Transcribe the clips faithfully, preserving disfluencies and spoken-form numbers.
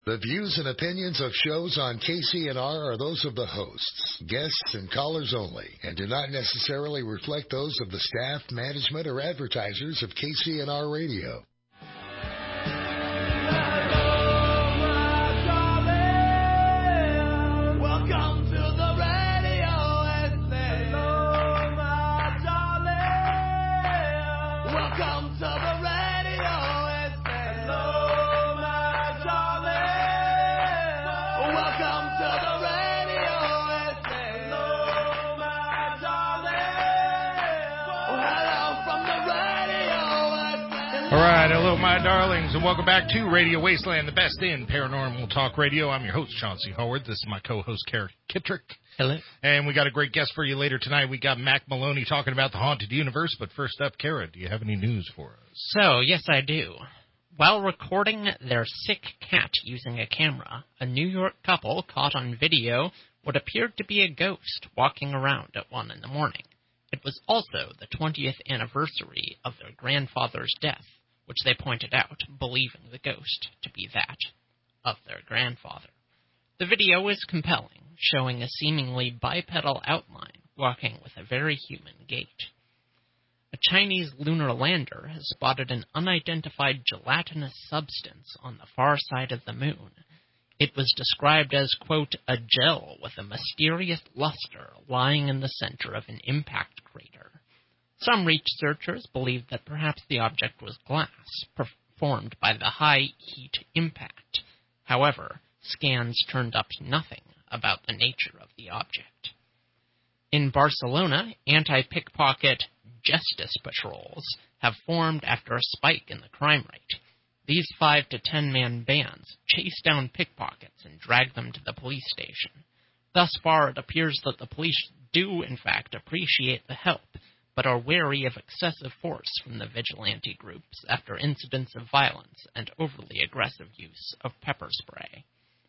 The views and opinions of shows on K C N R are those of the hosts, guests, and callers only, and do not necessarily reflect those of the staff, management, or advertisers of K C N R Radio. All right, hello, my darlings, and welcome back to Radio Wasteland, the best in paranormal talk radio. I'm your host, Chauncey Howard. This is my co-host, Kara Kittrick. Hello. And we got a great guest for you later tonight. We got Mac Maloney talking about the haunted universe. But first up, Kara, do you have any news for us? So, yes, I do. While recording their sick cat using a camera, a New York couple caught on video what appeared to be a ghost walking around at one in the morning. It was also the twentieth anniversary of their grandfather's death, which they pointed out, believing the ghost to be that of their grandfather. The video is compelling, showing a seemingly bipedal outline walking with a very human gait. A Chinese lunar lander has spotted an unidentified gelatinous substance on the far side of the moon. It was described as, quote, a gel with a mysterious luster lying in the center of an impact crater. Some researchers believe that perhaps the object was glass, formed by the high heat impact. However, scans turned up nothing about the nature of the object. In Barcelona, anti-pickpocket justice patrols have formed after a spike in the crime rate. These five to ten man bands chase down pickpockets and drag them to the police station. Thus far, it appears that the police do, in fact, appreciate the help, but are wary of excessive force from the vigilante groups after incidents of violence and overly aggressive use of pepper spray.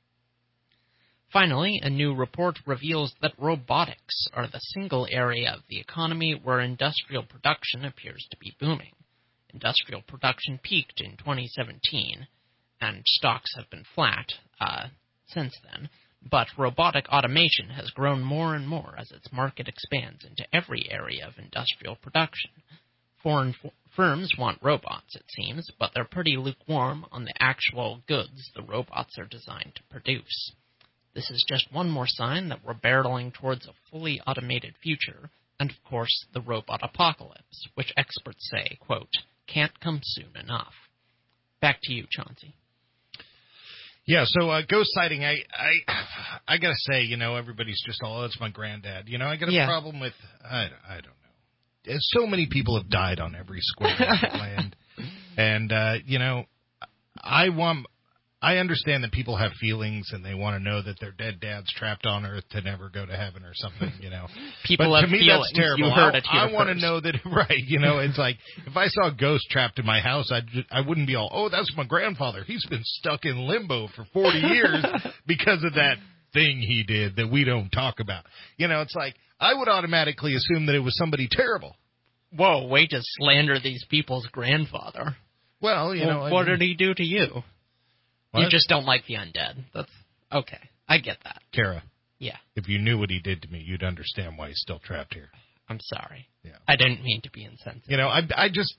Finally, a new report reveals that robotics are the single area of the economy where industrial production appears to be booming. Industrial production peaked in twenty seventeen, and stocks have been flat uh, since then. But robotic automation has grown more and more as its market expands into every area of industrial production. Foreign f- firms want robots, it seems, but they're pretty lukewarm on the actual goods the robots are designed to produce. This is just one more sign that we're barreling towards a fully automated future, and of course the robot apocalypse, which experts say, quote, can't come soon enough. Back to you, Chauncey. Yeah, so uh, ghost sighting, I, I I gotta say, you know, everybody's just, oh, it's my granddad. You know, I got a yeah. problem with, I, I don't know. So many people have died on every square inch of land. And, uh, you know, I want, I understand that people have feelings and they want to know that their dead dad's trapped on Earth to never go to heaven or something, you know. People but have to me, feelings. That's terrible. You heard I, it here I want to first. know that, right, you know, it's like, if I saw a ghost trapped in my house, I'd, I wouldn't be all, oh, that's my grandfather. He's been stuck in limbo for forty years because of that thing he did that we don't talk about. You know, it's like, I would automatically assume that it was somebody terrible. Whoa, way to slander these people's grandfather. Well, you well, know. What I mean, did he do to you? What? You just don't like the undead. That's okay. I get that. Kara. Yeah. If you knew what he did to me, you'd understand why he's still trapped here. I'm sorry. Yeah. I didn't mean to be insensitive. You know, I, I just,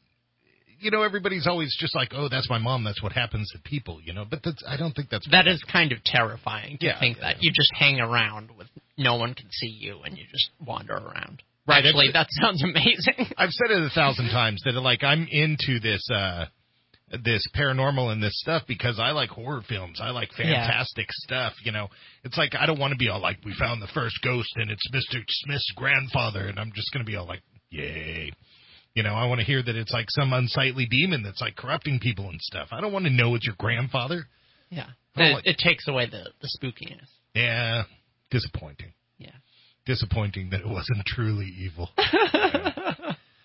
you know, everybody's always just like, oh, that's my mom. That's what happens to people, you know. But that's, I don't think that's... That is kind of terrifying to yeah, think yeah. that. You just hang around with no one can see you and you just wander around. Right. Actually, that sounds amazing. I've said it a thousand times that, like, I'm into this... uh this paranormal and this stuff because I like horror films. I like fantastic yeah. stuff, you know. It's like, I don't want to be all like, we found the first ghost and it's Mister Smith's grandfather, and I'm just going to be all like, yay. You know, I want to hear that it's like some unsightly demon that's like corrupting people and stuff. I don't want to know it's your grandfather. Yeah. It, like, it takes away the, the spookiness. Yeah. Disappointing. Yeah. Disappointing that it wasn't truly evil. yeah.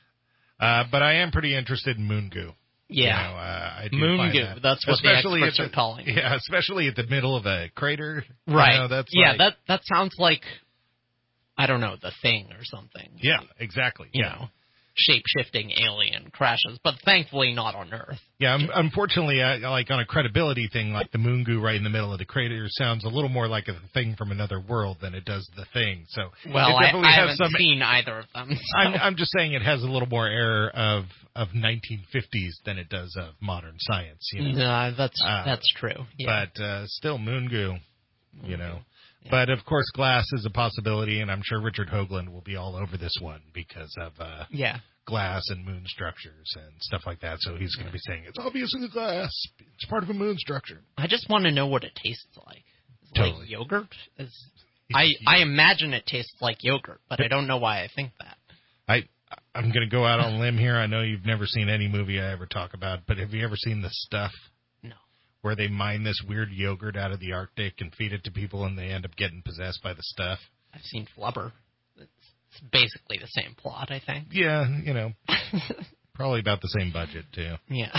uh, but I am pretty interested in moon goo. Yeah, you know, uh, I do moon find goo. That. That's what especially the experts the, are calling it. Yeah, especially at the middle of a crater. Right. You know, that's yeah, like, that that sounds like, I don't know, The Thing or something. Yeah, exactly. You yeah. know, shape-shifting alien crashes, but thankfully not on Earth. Yeah, um, unfortunately, uh, like on a credibility thing, like the moon goo right in the middle of the crater sounds a little more like a thing from another world than it does the thing. So well, it definitely I, I has haven't some, seen either of them. So. I'm, I'm just saying it has a little more air of of nineteen fifties than it does of modern science. You know? No, that's uh, that's true. Yeah. But uh, still, moon goo, you Moon know. goo. Yeah. But of course, glass is a possibility, and I'm sure Richard Hoagland will be all over this one because of uh, yeah. glass and moon structures and stuff like that. So he's going to be saying it's obviously the glass; it's part of a moon structure. I just want to know what it tastes like. Is it Totally. like yogurt? Is, I I imagine it tastes like yogurt, but I don't know why I think that. I I'm going to go out on a limb here. I know you've never seen any movie I ever talk about, but have you ever seen The Stuff? No. Where they mine this weird yogurt out of the Arctic and feed it to people, and they end up getting possessed by the stuff. I've seen Flubber. It's, it's basically the same plot, I think. Yeah, you know, probably about the same budget too. Yeah.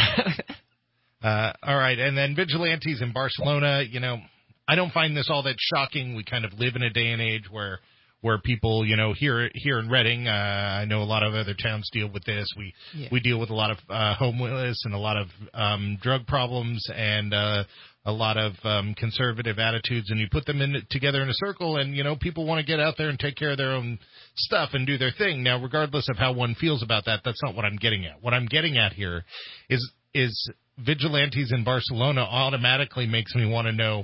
uh, all right, and then vigilantes in Barcelona. You know, I don't find this all that shocking. We kind of live in a day and age where. Where people, you know, here here in Reading, uh, I know a lot of other towns deal with this. We yeah. we deal with a lot of uh, homeless and a lot of um, drug problems and uh, a lot of um, conservative attitudes. And you put them in together in a circle, and you know, people want to get out there and take care of their own stuff and do their thing. Now, regardless of how one feels about that, that's not what I'm getting at. What I'm getting at here is is vigilantes in Barcelona automatically makes me want to know.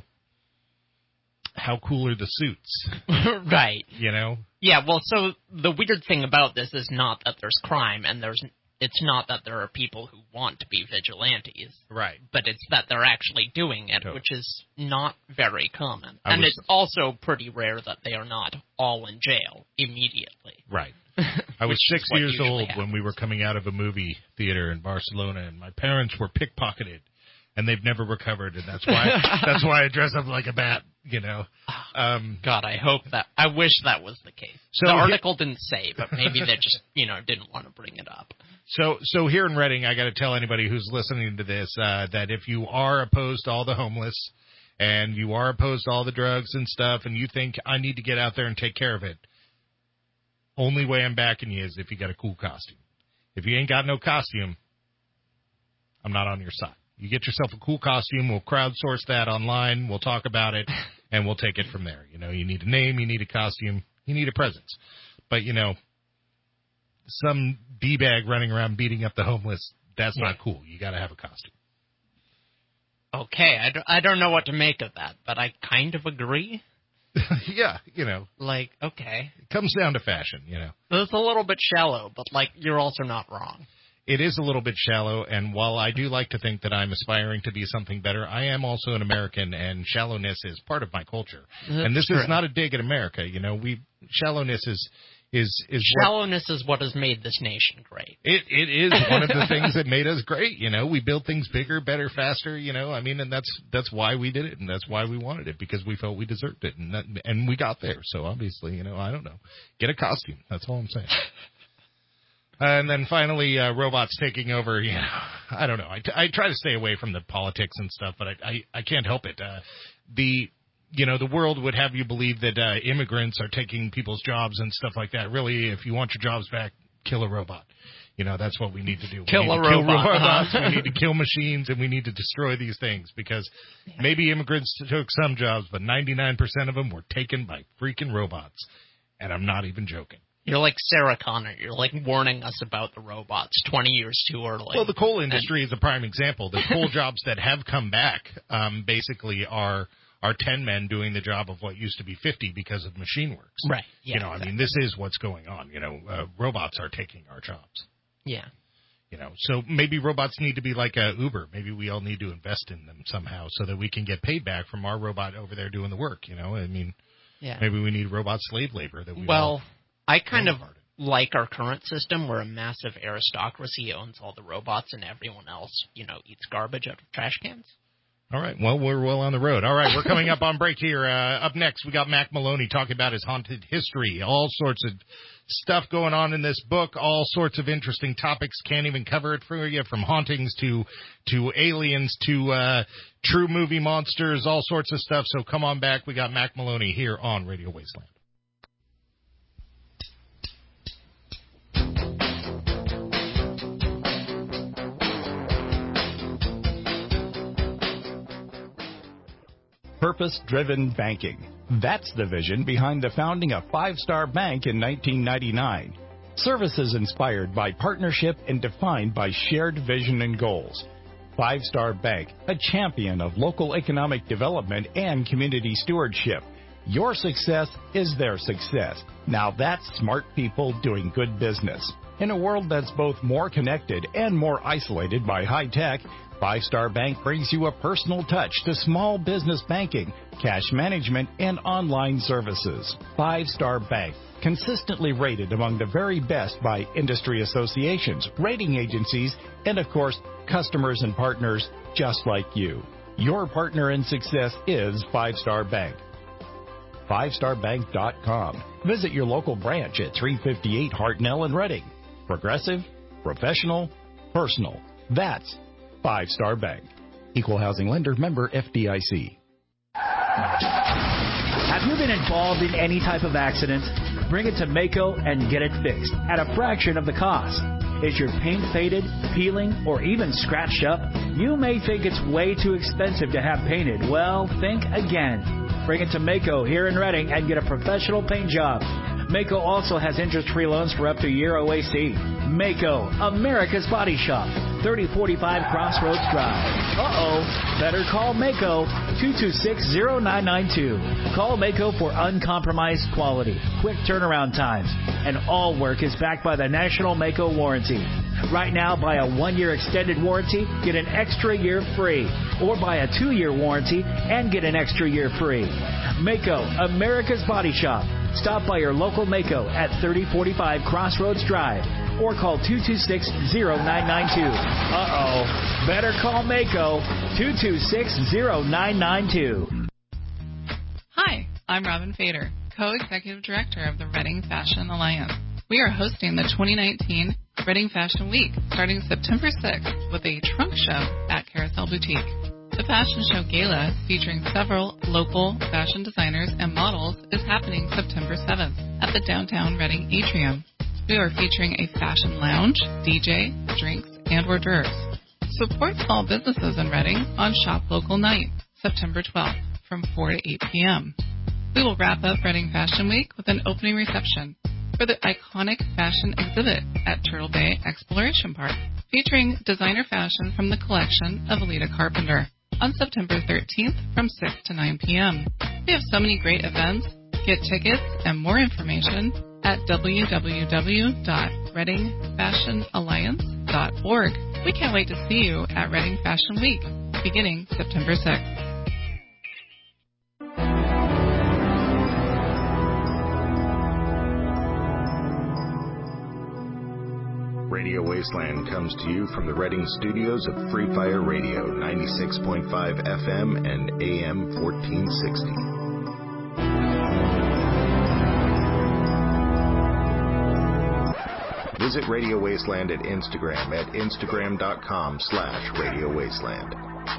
How cool are the suits? Right. You know? Yeah, well, so the weird thing about this is not that there's crime, and there's it's not that there are people who want to be vigilantes. Right. But it's that they're actually doing it, Totally. which is not very common. I and was, it's also pretty rare that they are not all in jail immediately. Right. I was six years old happens. when we were coming out of a movie theater in Barcelona, and my parents were pickpocketed. And they've never recovered, and that's why that's why I dress up like a bat, you know. Um, God, I hope that I wish that was the case. So the he- article didn't say, but maybe they just, you know, didn't want to bring it up. So, so here in Reading, I got to tell anybody who's listening to this uh, that if you are opposed to all the homeless, and you are opposed to all the drugs and stuff, and you think I need to get out there and take care of it, only way I'm backing you is if you got a cool costume. If you ain't got no costume, I'm not on your side. You get yourself a cool costume. We'll crowdsource that online. We'll talk about it, and we'll take it from there. You know, you need a name, you need a costume, you need a presence. But, you know, some D-bag running around beating up the homeless, that's Yeah. not cool. You got to have a costume. Okay, I don't, I don't know what to make of that, but I kind of agree. Yeah, you know, Like, okay. it comes down to fashion, you know. It's a little bit shallow, but, like, you're also not wrong. It is a little bit shallow, and while I do like to think that I'm aspiring to be something better, I am also an American, and shallowness is part of my culture. That's and this true. is not a dig at America. You know, we shallowness is is is what, Shallowness is what has made this nation great. it it is one of the things that made us great. You know, we built things bigger, better, faster. You know, I mean, and that's that's why we did it, and that's why we wanted it, because we felt we deserved it, and that, and we got there. So obviously, you know, I don't know, get a costume. That's all I'm saying. And then finally, uh, robots taking over. You know, I don't know. I, t- I try to stay away from the politics and stuff, but I I, I can't help it. Uh, the you know the world would have you believe that uh, immigrants are taking people's jobs and stuff like that. Really, if you want your jobs back, kill a robot. You know, that's what we need to do. We Kill need a to kill robot, robots. huh? We need to kill machines, and we need to destroy these things, because maybe immigrants took some jobs, but ninety-nine percent of them were taken by freaking robots. And I'm not even joking. You're like Sarah Connor. You're like warning us about the robots twenty years too early. Well, the coal industry and, is a prime example. The coal jobs that have come back um, basically are are ten men doing the job of what used to be fifty because of machine works. Right. Yeah, you know, exactly. I mean, this is what's going on. You know, uh, robots are taking our jobs. Yeah. You know, so maybe robots need to be like uh, Uber. Maybe we all need to invest in them somehow so that we can get paid back from our robot over there doing the work. You know, I mean, Yeah. maybe we need robot slave labor that we Well, all I kind of part in. like our current system where a massive aristocracy owns all the robots and everyone else, you know, eats garbage out of trash cans. All right. Well, we're well on the road. All right. We're coming up on break here. Uh, up next, we got Mac Maloney talking about his haunted history. All sorts of stuff going on in this book. All sorts of interesting topics. Can't even cover it for you, from hauntings to to aliens to uh, true movie monsters, all sorts of stuff. So come on back. We got Mac Maloney here on Radio Wasteland. Purpose-driven banking. That's the vision behind the founding of Five Star Bank in nineteen ninety-nine. Services inspired by partnership and defined by shared vision and goals. Five Star Bank, a champion of local economic development and community stewardship. Your success is their success. Now that's smart people doing good business. In a world that's both more connected and more isolated by high tech, Five Star Bank brings you a personal touch to small business banking, cash management, and online services. Five Star Bank, consistently rated among the very best by industry associations, rating agencies, and of course, customers and partners just like you. Your partner in success is Five Star Bank. five star bank dot com. Visit your local branch at three fifty-eight Hartnell in Reading. Progressive, professional, personal. That's Five Star Bank. Equal housing lender, member F D I C. Have you been involved in any type of accident? Bring it to Maaco and get it fixed at a fraction of the cost. Is your paint faded, peeling, or even scratched up? You may think it's way too expensive to have painted. Well, think again. Bring it to Maaco here in Reading and get a professional paint job. Maaco also has interest-free loans for up to a year O A C. Maaco, America's Body Shop, thirty forty-five Crossroads Drive. Uh-oh, better call Maaco, two two six, zero nine nine two. Call Maaco for uncompromised quality, quick turnaround times, and all work is backed by the National Maaco Warranty. Right now, buy a one-year extended warranty, get an extra year free. Or buy a two-year warranty and get an extra year free. Maaco, America's Body Shop. Stop by your local Maaco at thirty forty-five Crossroads Drive or call two two six, zero nine nine two. Uh-oh. Better call Maaco, two two six, zero nine nine two. Hi, I'm Robin Fader, Co-Executive Director of the Reading Fashion Alliance. We are hosting the twenty nineteen Reading Fashion Week starting September sixth with a trunk show at Carousel Boutique. The Fashion Show Gala, featuring several local fashion designers and models, is happening September seventh at the downtown Reading Atrium. We are featuring a fashion lounge, D J, drinks, and hors d'oeuvres. Support small businesses in Reading on Shop Local Night, September twelfth, from four to eight p.m. We will wrap up Reading Fashion Week with an opening reception for the iconic fashion exhibit at Turtle Bay Exploration Park, featuring designer fashion from the collection of Alita Carpenter, on September thirteenth from six to nine p.m. We have so many great events. Get tickets and more information at w w w dot reading fashion alliance dot org. We can't wait to see you at Reading Fashion Week, beginning September sixth. Radio Wasteland comes to you from the Reading studios of Free Fire Radio, ninety-six point five F M and A M fourteen sixty. Visit Radio Wasteland at Instagram at instagram.com slash Radio Wasteland.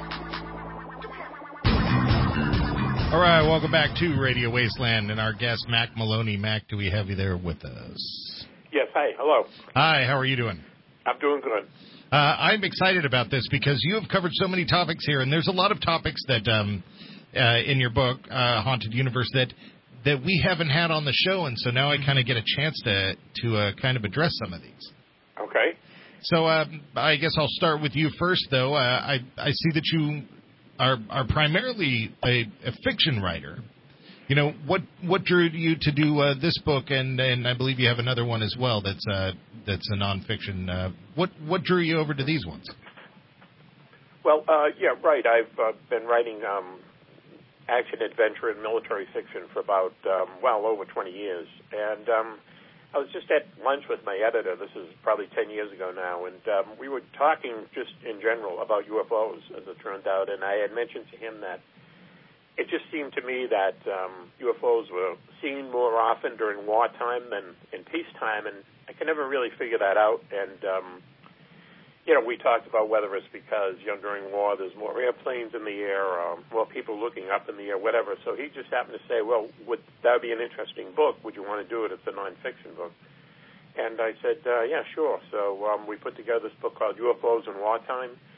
All right, welcome back to Radio Wasteland and our guest, Mac Maloney. Mac, do we have you there with us? Yes, hi, hello. Hi, how are you doing? I'm doing good. Uh, I'm excited about this because you have covered so many topics here, and there's a lot of topics that um, uh, in your book, uh, Haunted Universe, that that we haven't had on the show, and so now I kind of get a chance to to uh, kind of address some of these. Okay. So uh, I guess I'll start with you first, though. Uh, I I see that you are are primarily a, a fiction writer. You know, what what drew you to do uh, this book, and, and I believe you have another one as well that's uh, that's a nonfiction. Uh, what what drew you over to these ones? Well, uh, yeah, right. I've uh, been writing um, action, adventure, and military fiction for about, um, well, over twenty years. And um, I was just at lunch with my editor. This is probably ten years ago now, and um, we were talking just in general about U F Os, as it turned out, and I had mentioned to him that it just seemed to me that um, U F Os were seen more often during wartime than in peacetime, and I could never really figure that out. And, um, you know, we talked about whether it's because, you know, during war there's more airplanes in the air, or more people looking up in the air, whatever. So he just happened to say, well, would that be an interesting book? Would you want to do it? It's a nonfiction book. And I said, uh, yeah, sure. So um, we put together this book called U F Os in Wartime.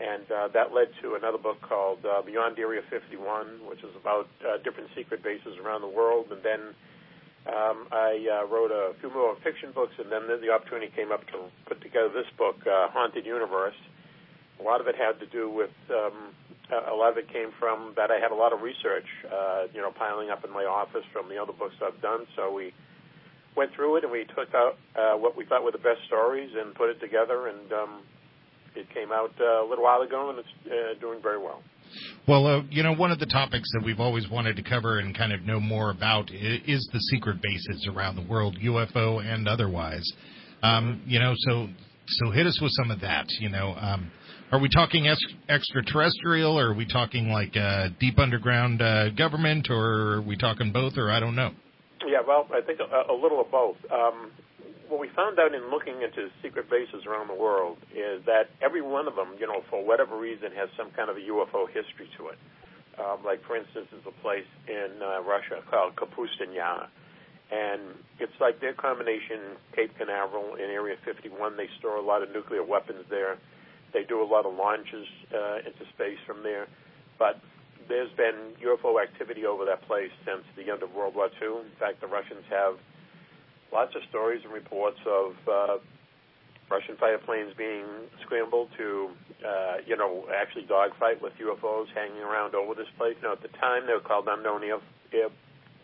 And uh, that led to another book called uh, Beyond Area fifty-one, which is about uh, different secret bases around the world. And then um, I uh, wrote a few more fiction books, and then the opportunity came up to put together this book, uh, Haunted Universe. A lot of it had to do with, um, a lot of it came from that I had a lot of research, uh, you know, piling up in my office from the other books I've done. So we went through it, and we took out uh, what we thought were the best stories and put it together, and um, it came out uh, a little while ago, and it's uh, doing very well. Well, uh, you know, one of the topics that we've always wanted to cover and kind of know more about is the secret bases around the world, U F O and otherwise. Um, you know, so so hit us with some of that. You know, um, are we talking ex- extraterrestrial, or are we talking like uh, deep underground uh, government, or are we talking both, or I don't know? Yeah, well, I think a, a little of both. Um, what we found out in looking into secret bases around the world is that every one of them, you know, for whatever reason, has some kind of a U F O history to it. Um, like, for instance, there's a place in uh, Russia called Kapustin Yar, and it's like their combination, Cape Canaveral in Area fifty-one. They store a lot of nuclear weapons there. They do a lot of launches uh, into space from there. But there's been U F O activity over that place since the end of World War Two. In fact, the Russians have lots of stories and reports of uh, Russian fighter planes being scrambled to, uh, you know, actually dogfight with U F Os hanging around over this place. Now, at the time, they were called unknown air, air,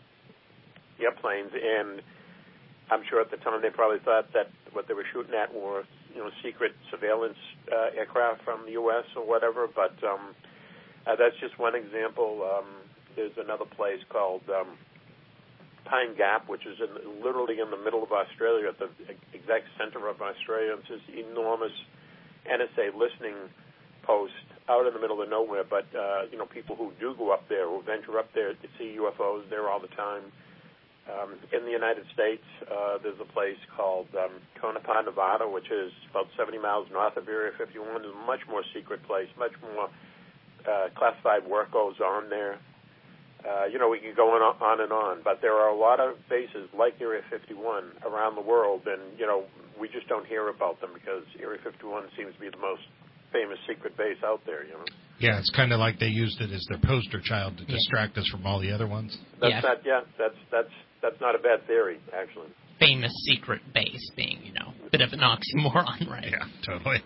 airplanes, and I'm sure at the time they probably thought that what they were shooting at were, you know, secret surveillance uh, aircraft from the U S or whatever. But um, uh, that's just one example. Um, there's another place called Um, Pine Gap, which is in, literally in the middle of Australia, at the exact center of Australia. It's this enormous N S A listening post out in the middle of nowhere. But, uh, you know, people who do go up there, who venture up there to see U F Os there all the time. Um, in the United States, uh, there's a place called um, Tonopah, Nevada, which is about seventy miles north of Area fifty-one. It's a much more secret place, much more uh, classified work goes on there. Uh, you know, we can go on, on and on, but there are a lot of bases like Area fifty-one around the world, and, you know, we just don't hear about them because Area fifty-one seems to be the most famous secret base out there, you know. Yeah, it's kind of like they used it as their poster child to distract yeah. us from all the other ones. That's yeah. not, yeah, that's, that's, that's not a bad theory, actually. Famous secret base being, you know, a bit of an oxymoron, right? Yeah, totally.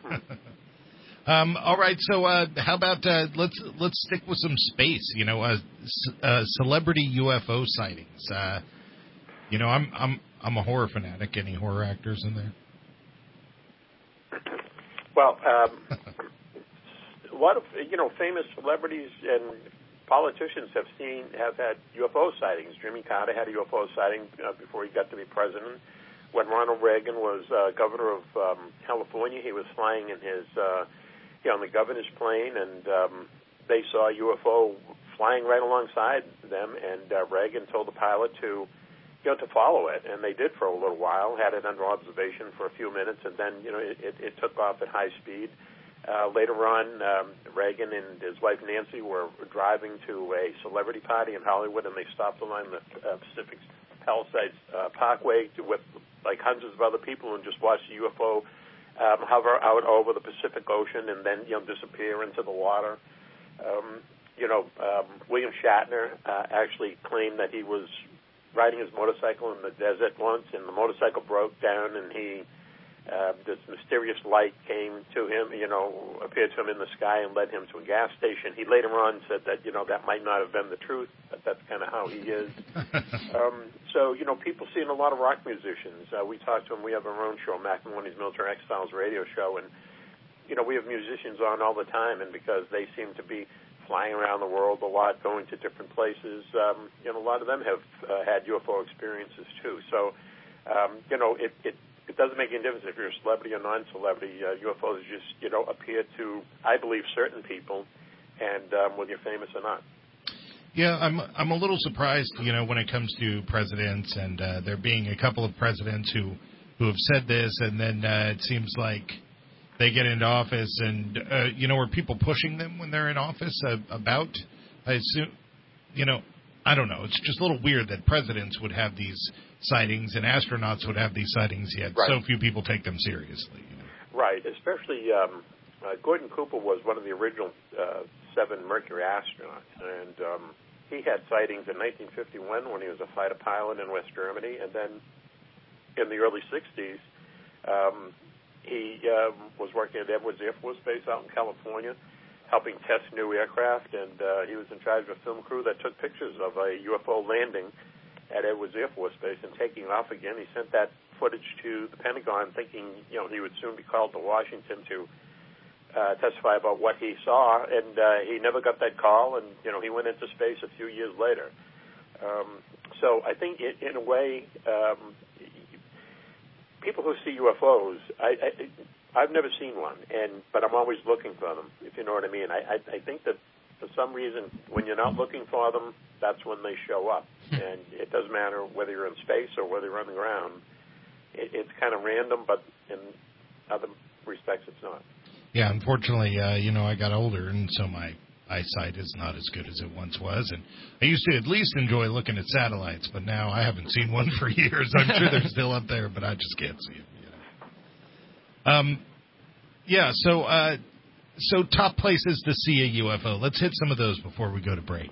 Um, all right, so uh, how about uh, let's let's stick with some space. You know, uh, c- uh, celebrity U F O sightings. Uh, you know, I'm I'm I'm a horror fanatic. Any horror actors in there? Well, um, a lot of you know famous celebrities and politicians have seen have had U F O sightings. Jimmy Carter had a U F O sighting uh, before he got to be president. When Ronald Reagan was uh, governor of um, California, he was flying in his uh, you know, on the governor's plane, and um, they saw a U F O flying right alongside them, and uh, Reagan told the pilot to, you know, to follow it, and they did for a little while, had it under observation for a few minutes, and then, you know, it, it, it took off at high speed. Uh, later on, um, Reagan and his wife Nancy were driving to a celebrity party in Hollywood, and they stopped along the uh, Pacific Palisades uh, Parkway to, with like hundreds of other people and just watched the U F O Um, hover out over the Pacific Ocean and then, you know, disappear into the water. Um, you know, um, William Shatner uh, actually claimed that he was riding his motorcycle in the desert once, and the motorcycle broke down, and he, uh, this mysterious light came to him, you know, appeared to him in the sky and led him to a gas station. He later on said that, you know, that might not have been the truth, but that's kind of how he is. um, so, you know, people seeing a lot of rock musicians. Uh, we talk to them. We have our own show, Mac Maloney's Military X-Files radio show, and, you know, we have musicians on all the time, and because they seem to be flying around the world a lot, going to different places, um, you know, a lot of them have uh, had U F O experiences, too. So, um, you know, it, it It doesn't make any difference if you're a celebrity or non-celebrity. Uh, U F Os just, you know, appear to, I believe, certain people, and um, whether you're famous or not. Yeah, I'm I'm a little surprised, you know, when it comes to presidents, and uh, there being a couple of presidents who, who have said this, and then uh, it seems like they get into office, and, uh, you know, are people pushing them when they're in office uh, about, I assume, you know, I don't know. It's just a little weird that presidents would have these sightings and astronauts would have these sightings, yet right. so few people take them seriously. You know? Right, especially, um, uh, Gordon Cooper was one of the original uh, seven Mercury astronauts, and um, he had sightings in nineteen fifty-one when he was a fighter pilot in West Germany, and then in the early sixties, um, he uh, was working at Edwards Air Force Base out in California, helping test new aircraft, and uh, he was in charge of a film crew that took pictures of a U F O landing at Edwards Air Force Base and taking off again. He sent that footage to the Pentagon, thinking, you know, he would soon be called to Washington to uh, testify about what he saw, and uh, he never got that call, and, you know, he went into space a few years later. Um, so I think, it, in a way, um, people who see U F Os, I, I, I've never seen one, and but I'm always looking for them, if you know what I mean. I, I, I think that for some reason, when you're not looking for them, that's when they show up. And it doesn't matter whether you're in space or whether you're on the ground. It, it's kind of random, but in other respects, it's not. Yeah, unfortunately, uh, you know, I got older, and so my eyesight is not as good as it once was. And I used to at least enjoy looking at satellites, but now I haven't seen one for years. I'm sure they're still up there, but I just can't see it. You know? Um, yeah, so uh, so top places to see a U F O. Let's hit some of those before we go to break.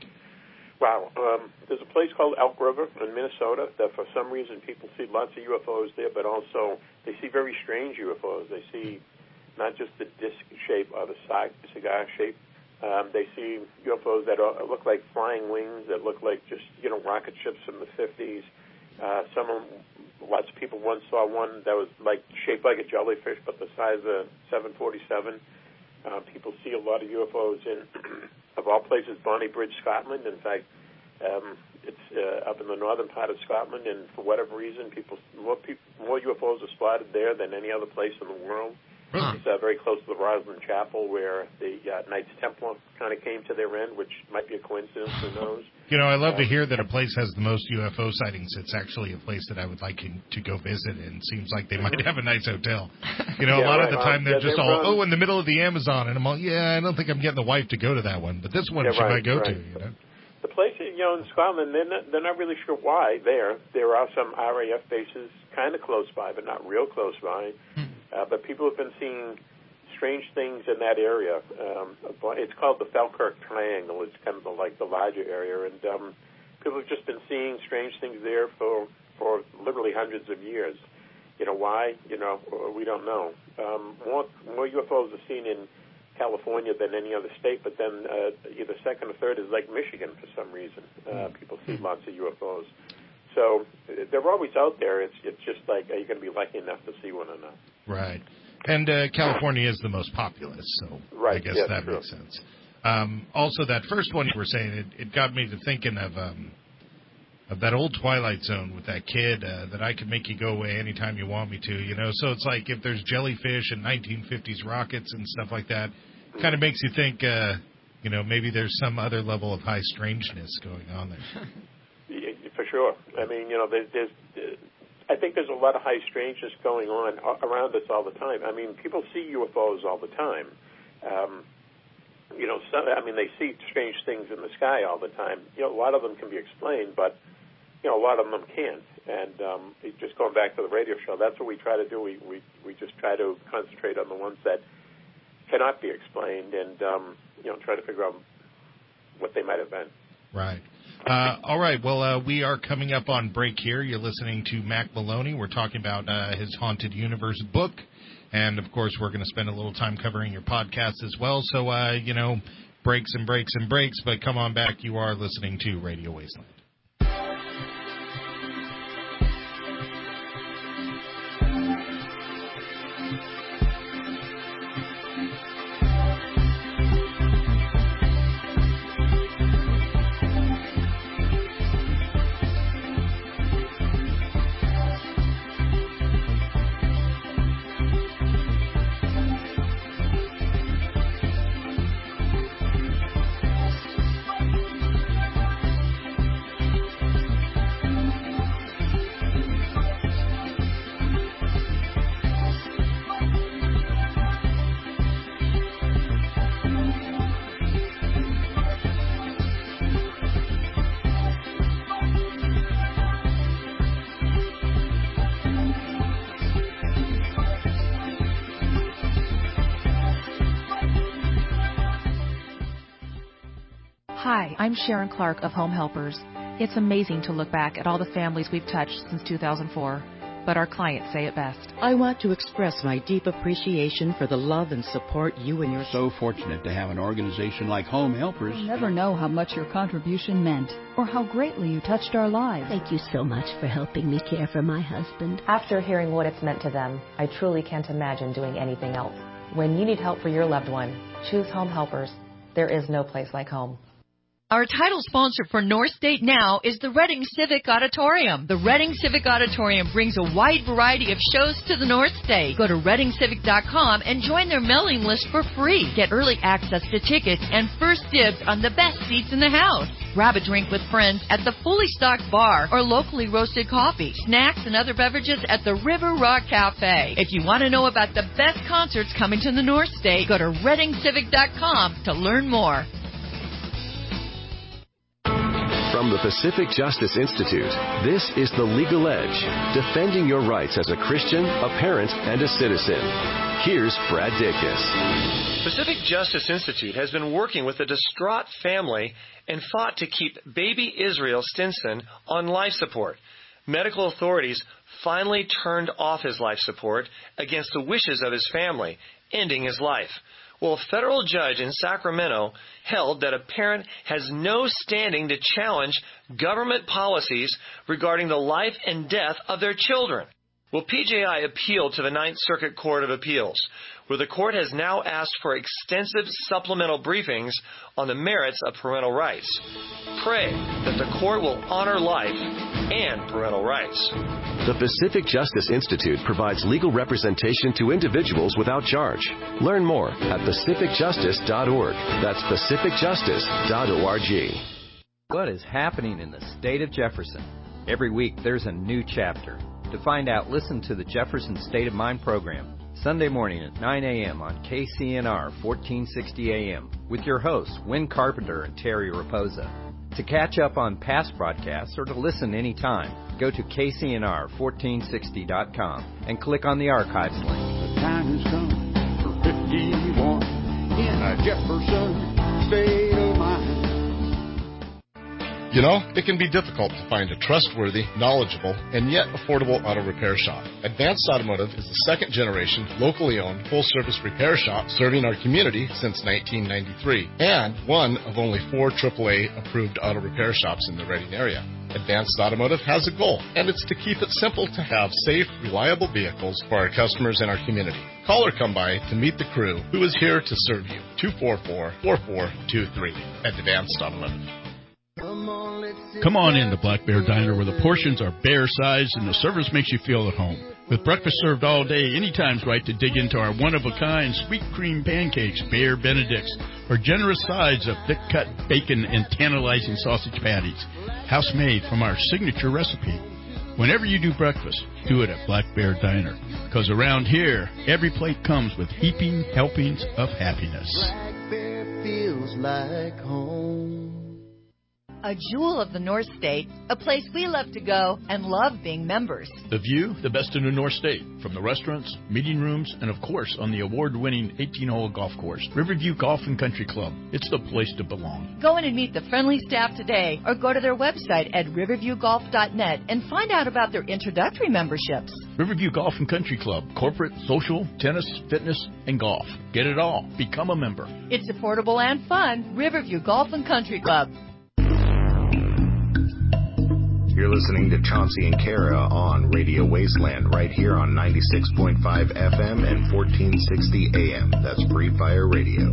Wow. Um, there's a place called Elk River in Minnesota that for some reason people see lots of U F Os there, but also they see very strange U F Os. They see not just the disc shape or the cigar shape. Um, they see U F Os that are, look like flying wings, that look like just, you know, rocket ships from the fifties. Uh, some of lots of people once saw one that was like shaped like a jellyfish, but the size of a seven forty-seven. Uh, people see a lot of U F Os in, of all places, Bonnie Bridge, Scotland. In fact, um, it's uh, up in the northern part of Scotland, and for whatever reason, people more, people, more U F Os are spotted there than any other place in the world. Huh. It's uh, very close to the Rosslyn Chapel, where the uh, Knights Templar kind of came to their end, which might be a coincidence, who knows. You know, I love um, to hear that a place has the most U F O sightings. It's actually a place that I would like to go visit, and it seems like they might have a nice hotel. You know, yeah, a lot right. of the time um, they're yeah, just they all, run, oh, in the middle of the Amazon, and I'm all, yeah, I don't think I'm getting the wife to go to that one, but this one yeah, she right, might go right. to, you know. The place, you know, in Scotland, they're not, they're not really sure why there. There are some R A F bases kind of close by, but not real close by. Hmm. Uh, but people have been seeing strange things in that area. Um, it's called the Falkirk Triangle. It's kind of the, like the larger area, and um, people have just been seeing strange things there for for literally hundreds of years. You know why? You know, we don't know. Um, more more U F Os are seen in California than any other state, but then uh, either second or third is like Michigan for some reason. Uh, people see lots of U F Os. So they're always out there. It's it's just like, are you going to be lucky enough to see one or not? Right. And uh, California is the most populous, so right. I guess yes, that true. makes sense. Um, also, that first one you were saying, it, it got me to thinking of um, of that old Twilight Zone with that kid uh, that I could make you go away anytime you want me to, you know. So it's like if there's jellyfish and nineteen fifties rockets and stuff like that, it kind of makes you think, uh, you know, maybe there's some other level of high strangeness going on there. Yeah, for sure. I mean, you know, there's, there's I think there's a lot of high strangeness going on around us all the time. I mean, people see U F Os all the time. Um, you know, some, I mean, they see strange things in the sky all the time. You know, a lot of them can be explained, but, you know, a lot of them can't. And um, just going back to the radio show, that's what we try to do. We, we, we just try to concentrate on the ones that cannot be explained and, um, you know, try to figure out what they might have been. Right. Uh, all right. Well, uh, we are coming up on break here. You're listening to Mac Maloney. We're talking about uh, his Haunted Universe book. And, of course, we're going to spend a little time covering your podcast as well. So, uh, you know, breaks and breaks and breaks. But come on back. You are listening to Radio Wasteland. Hi, I'm Sharon Clark of Home Helpers. It's amazing to look back at all the families we've touched since two thousand four, but our clients say it best. I want to express my deep appreciation for the love and support you and your... So fortunate to have an organization like Home Helpers. You'll never know how much your contribution meant or how greatly you touched our lives. Thank you so much for helping me care for my husband. After hearing what it's meant to them, I truly can't imagine doing anything else. When you need help for your loved one, choose Home Helpers. There is no place like home. Our title sponsor for North State Now is the Reading Civic Auditorium. The Reading Civic Auditorium brings a wide variety of shows to the North State. Go to reading civic dot com and join their mailing list for free. Get early access to tickets and first dibs on the best seats in the house. Grab a drink with friends at the fully stocked bar or locally roasted coffee, snacks, and other beverages at the River Rock Cafe. If you want to know about the best concerts coming to the North State, go to reading civic dot com to learn more. From the Pacific Justice Institute, this is The Legal Edge, defending your rights as a Christian, a parent, and a citizen. Here's Brad Dacus. Pacific Justice Institute has been working with a distraught family and fought to keep baby Israel Stinson on life support. Medical authorities finally turned off his life support against the wishes of his family, ending his life. Well, a federal judge in Sacramento held that a parent has no standing to challenge government policies regarding the life and death of their children. Well, P J I appealed to the Ninth Circuit Court of Appeals, where the court has now asked for extensive supplemental briefings on the merits of parental rights. Pray that the court will honor life and parental rights. The Pacific Justice Institute provides legal representation to individuals without charge. Learn more at pacific justice dot org. That's pacific justice dot org. What is happening in the state of Jefferson? Every week there's a new chapter. To find out, listen to the Jefferson State of Mind program, Sunday morning at nine a.m. on K C N R fourteen sixty A M with your hosts, Wynn Carpenter and Terry Raposa. To catch up on past broadcasts or to listen anytime, go to K C N R fourteen sixty dot com and click on the archives link. The time has come for fifty-one in a Jefferson State of Mind. You know, it can be difficult to find a trustworthy, knowledgeable, and yet affordable auto repair shop. Advanced Automotive is the second generation, locally owned, full-service repair shop serving our community since nineteen ninety-three, and one of only four triple A approved auto repair shops in the Reading area. Advanced Automotive has a goal, and it's to keep it simple to have safe, reliable vehicles for our customers and our community. Call or come by to meet the crew who is here to serve you. two four four, four four two three at Advanced Automotive. Come on in to Black Bear Diner, where the portions are bear-sized and the service makes you feel at home. With breakfast served all day, anytime's right to dig into our one-of-a-kind sweet cream pancakes, Bear Benedicts, or generous sides of thick-cut bacon and tantalizing sausage patties, house-made from our signature recipe. Whenever you do breakfast, do it at Black Bear Diner, because around here, every plate comes with heaping helpings of happiness. Black Bear feels like home. A jewel of the North State, a place we love to go and love being members. The view, the best in the North State, from the restaurants, meeting rooms, and of course on the award-winning eighteen-hole golf course, Riverview Golf and Country Club. It's the place to belong. Go in and meet the friendly staff today, or go to their website at riverview golf dot net and find out about their introductory memberships. Riverview Golf and Country Club, corporate, social, tennis, fitness, and golf. Get it all. Become a member. It's affordable and fun. Riverview Golf and Country Club. You're listening to Chauncey and Kara on Radio Wasteland right here on ninety-six point five F M and fourteen sixty A M. That's Free Fire Radio.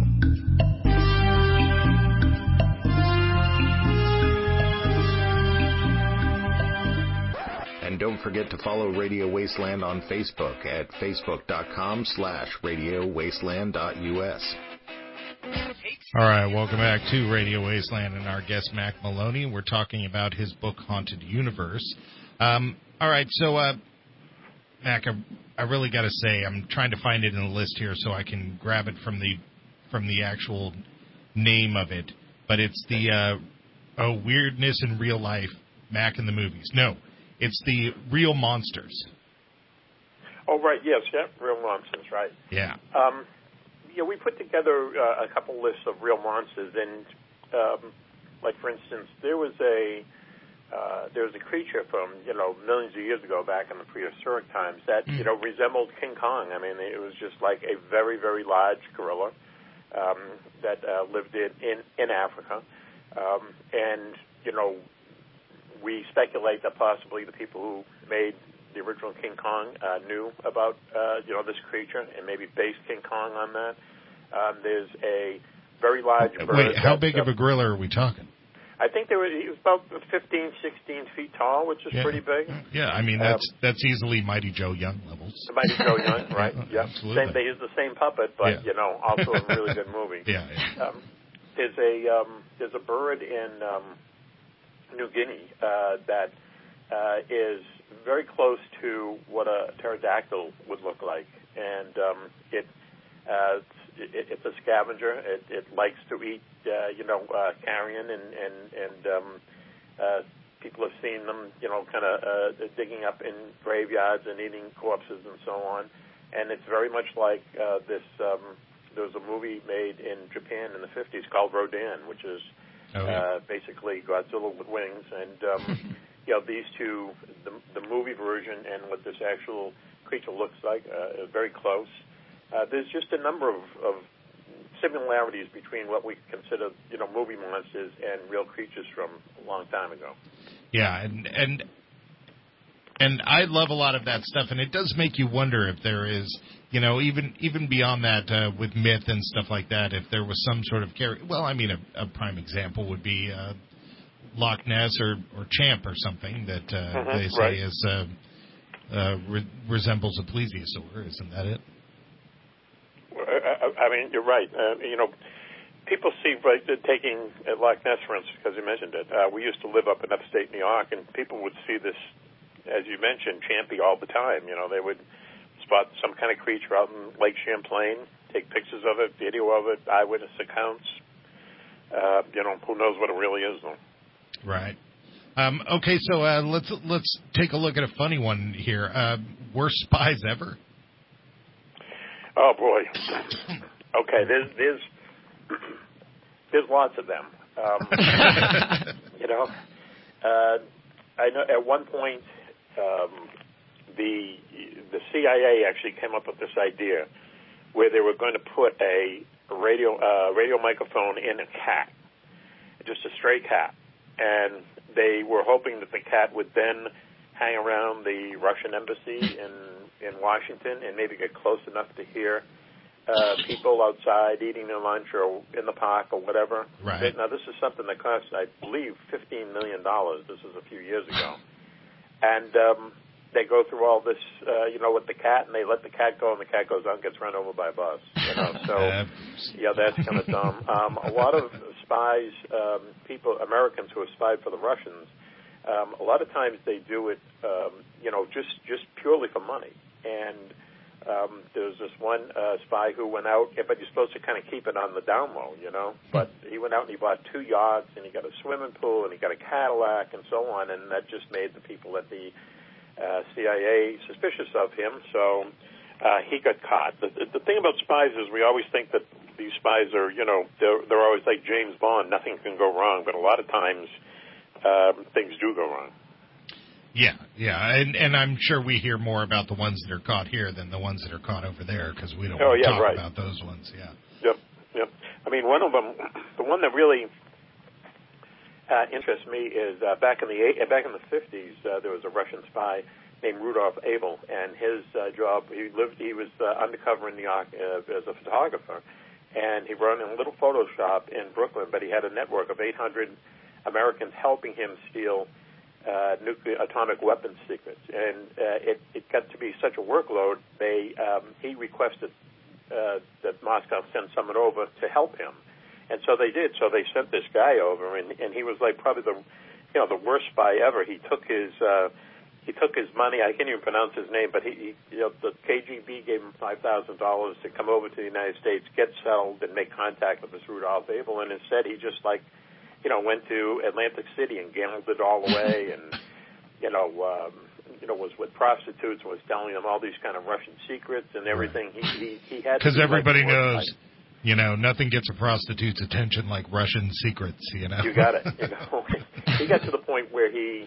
And don't forget to follow Radio Wasteland on Facebook at facebook.com slash radio wasteland dot us. All right, welcome back to Radio Wasteland and our guest, Mac Maloney. We're talking about his book, Haunted Universe. Um, all right, so, uh, Mac, I, I really got to say, I'm trying to find it in the list here so I can grab it from the from the actual name of it. But it's the uh, oh, Weirdness in Real Life, Mac in the Movies. No, it's the Real Monsters. Oh, right, yes, yeah, Real Monsters, right. Yeah. Um Yeah, we put together uh, a couple lists of real monsters, and um, like for instance, there was a uh, there was a creature from you know millions of years ago, back in the prehistoric times, that mm. you know resembled King Kong. I mean, it was just like a very very large gorilla um, that uh, lived in in, in Africa, um, and you know we speculate that possibly the people who made the original King Kong uh, knew about uh, you know this creature and maybe based King Kong on that. Um, there's a very large bird. Wait, how big uh, of a gorilla are we talking? I think there was, he was about fifteen, sixteen feet tall, which is yeah. pretty big. Yeah, I mean, that's um, that's easily Mighty Joe Young levels. Mighty Joe Young, right? Yeah, absolutely. Same, they use the same puppet, but, yeah. you know, also a really good movie. Yeah, yeah. Um, there's, a, um, there's a bird in um, New Guinea uh, that uh, is very close to what a pterodactyl would look like, and um, it uh, It, it's a scavenger. It, it likes to eat, uh, you know, uh, carrion, and and and um, uh, people have seen them, you know, kind of uh, digging up in graveyards and eating corpses and so on. And it's very much like uh, this. Um, there was a movie made in Japan in the fifties called Rodan, which is oh, yeah. uh, basically Godzilla with wings. And um, you know, these two, the, the movie version and what this actual creature looks like, uh, are very close. Uh, there's just a number of, of similarities between what we consider, you know, movie monsters and real creatures from a long time ago. Yeah, and and and I love a lot of that stuff, and it does make you wonder if there is, you know, even even beyond that uh, with myth and stuff like that, if there was some sort of character. Well, I mean, a, a prime example would be uh, Loch Ness or, or Champ or something that uh, mm-hmm, they say right. is uh, uh, re- resembles a plesiosaur. Isn't that it? I mean, you're right. Uh, you know, people see, right, taking uh, Loch Ness, for instance, because you mentioned it. Uh, we used to live up in upstate New York, and people would see this, as you mentioned, Champy all the time. You know, they would spot some kind of creature out in Lake Champlain, take pictures of it, video of it, eyewitness accounts. Uh, you know, who knows what it really is, though. Right. Um, okay, so uh, let's let's take a look at a funny one here. Uh, worst spies ever? Oh boy. Okay, there's there's there's lots of them. Um, you know, uh, I know at one point um, the the C I A actually came up with this idea where they were going to put a radio uh, radio microphone in a cat, just a stray cat, and they were hoping that the cat would then hang around the Russian embassy in in Washington and maybe get close enough to hear uh, people outside eating their lunch or in the park or whatever. Right. Now, this is something that cost, I believe, fifteen million dollars. This was a few years ago. And um, they go through all this, uh, you know, with the cat, and they let the cat go, and the cat goes out and gets run over by a bus. You know, so, yeah, that's kind of dumb. Um, a lot of spies, um, people, Americans who have spied for the Russians, um, a lot of times they do it, um, you know, just, just purely for money. And um, there was this one uh, spy who went out, but you're supposed to kind of keep it on the down low, you know. But he went out and he bought two yachts, and he got a swimming pool, and he got a Cadillac, and so on. And that just made the people at the uh, C I A suspicious of him. So uh, he got caught. The, the thing about spies is we always think that these spies are, you know, they're, they're always like James Bond. Nothing can go wrong. But a lot of times um, things do go wrong. Yeah, yeah, and and I'm sure we hear more about the ones that are caught here than the ones that are caught over there because we don't oh, want to yeah, talk right. about those ones. Yeah. Yep, yep. I mean, one of them, the one that really uh, interests me is uh, back in the eight, back in the fifties, uh, there was a Russian spy named Rudolf Abel, and his uh, job, he lived, he was uh, undercover in New York uh, as a photographer, and he ran a little photo shop in Brooklyn, but he had a network of eight hundred Americans helping him steal Uh, nuclear atomic weapons secrets, and uh, it, it got to be such a workload. They um, he requested uh, that Moscow send someone over to help him, and so they did. So they sent this guy over, and, and he was like probably the you know the worst spy ever. He took his uh, he took his money. I can't even pronounce his name, but he, he you know the K G B gave him five thousand dollars to come over to the United States, get settled, and make contact with this Rudolph Abel. And instead, he just like. You know, went to Atlantic City and gambled it all away, and you know, um, you know, was with prostitutes, was telling them all these kind of Russian secrets and everything. He he, he had because everybody like knows. You know, nothing gets a prostitute's attention like Russian secrets, you know. You got it. You know, he got to the point where he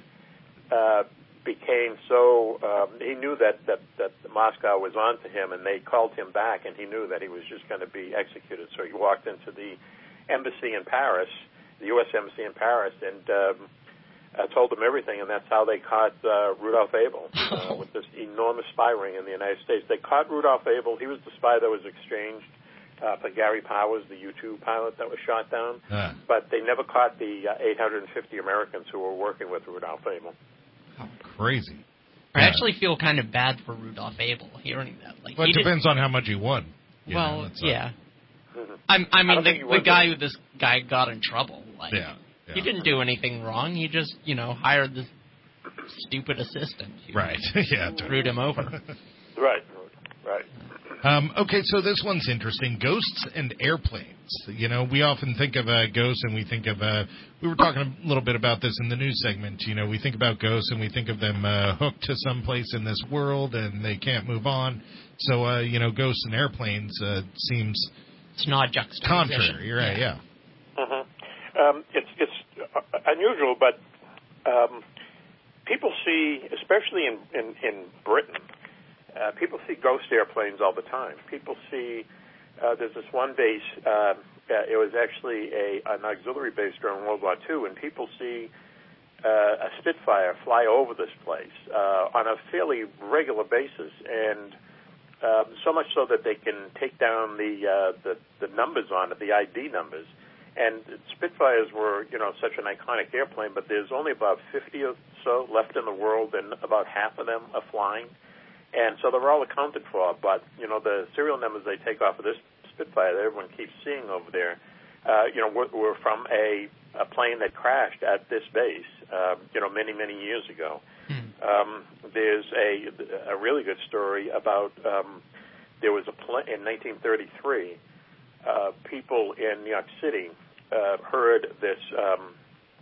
uh, became so, um, he knew that, that, that Moscow was on to him, and they called him back, and he knew that he was just going to be executed. So he walked into the embassy in Paris, the U S embassy in Paris, and um, uh, told them everything, and that's how they caught uh, Rudolph Abel uh, with this enormous spy ring in the United States. They caught Rudolph Abel. He was the spy that was exchanged uh, for Gary Powers, the U two pilot that was shot down, uh. but they never caught the uh, eight hundred fifty Americans who were working with Rudolph Abel. Oh, crazy. I actually feel kind of bad for Rudolph Abel hearing that. Like, well, it he depends did... on how much he won. You well, know, yeah. Mm-hmm. I, I mean, I the, the guy who this guy got in trouble. Like, yeah, yeah. He didn't do anything wrong. He just, you know, hired this stupid assistant. Who right. yeah. Screwed him over. Right. Right. Um, okay, so this one's interesting. Ghosts and airplanes. You know, we often think of uh, ghosts and we think of, uh, we were talking a little bit about this in the news segment. You know, we think about ghosts and we think of them uh, hooked to some place in this world and they can't move on. So, uh, you know, ghosts and airplanes uh, seems... It's not juxtaposition. Contrary, right, yeah. yeah. Mm-hmm. Um, it's, it's unusual, but um, people see, especially in, in, in Britain, Uh, people see ghost airplanes all the time. People see, uh, there's this one base, uh, uh, it was actually a, an auxiliary base during World War Two, and people see uh, a Spitfire fly over this place uh, on a fairly regular basis, and um, so much so that they can take down the, uh, the the numbers on it, the I D numbers. And Spitfires were, you know, such an iconic airplane, but there's only about fifty or so left in the world, and about half of them are flying. And so they're all accounted for, but, you know, the serial numbers they take off of this Spitfire that everyone keeps seeing over there, uh, you know, were, were from a, a plane that crashed at this base, uh, you know, many, many years ago. Hmm. Um, there's a, a really good story about, um, there was a plane in nineteen thirty-three, uh, people in New York City uh, heard this, um,